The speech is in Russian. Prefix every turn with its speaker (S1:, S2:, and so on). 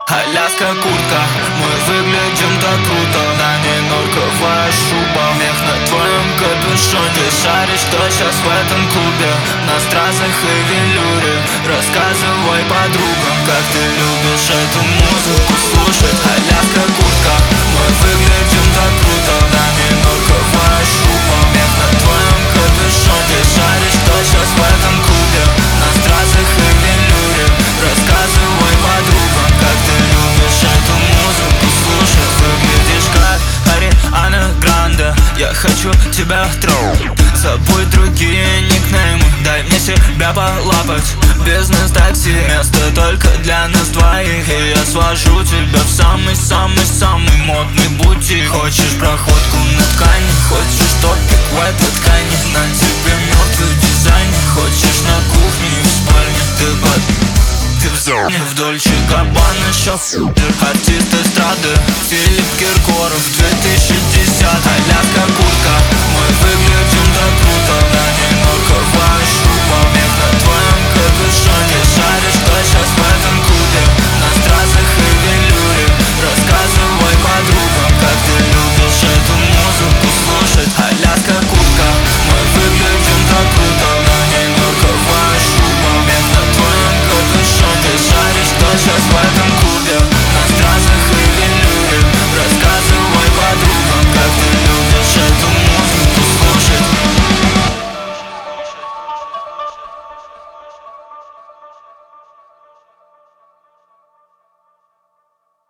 S1: Аляска куртка, мы выглядим так круто. На ней норковая шуба, мех на твоем капюшоне. Ты шаришь, что сейчас в этом клубе, на стразах и велюре. Рассказывай подругам, как ты любишь эту музыку слушать. Аляска куртка, мы выглядим так круто. На ней норковая шуба, мех на твоем капюшоне. Ты шаришь, что сейчас в этом клубе, на стразах и велюре. Рассказывай подругам, как ты любишь эту музыку слушать. Выглядишь как Ариана Гранде, я хочу тебя троу. Забудь другие никнеймы, дай мне себя полапать. Бизнес-такси, место только для нас двоих. И я свожу тебя в самый-самый-самый модный бутик. Хочешь проходку на ткани, хочешь топик в этой ткани. На тебе мертвый дизайн, хочешь на кухне и в спальне. Ты в зоне, в Дольче Габбана шофер. Артист эстрады Филипп Киркоров 2010. Аляска куртка, мы выглядим так круто.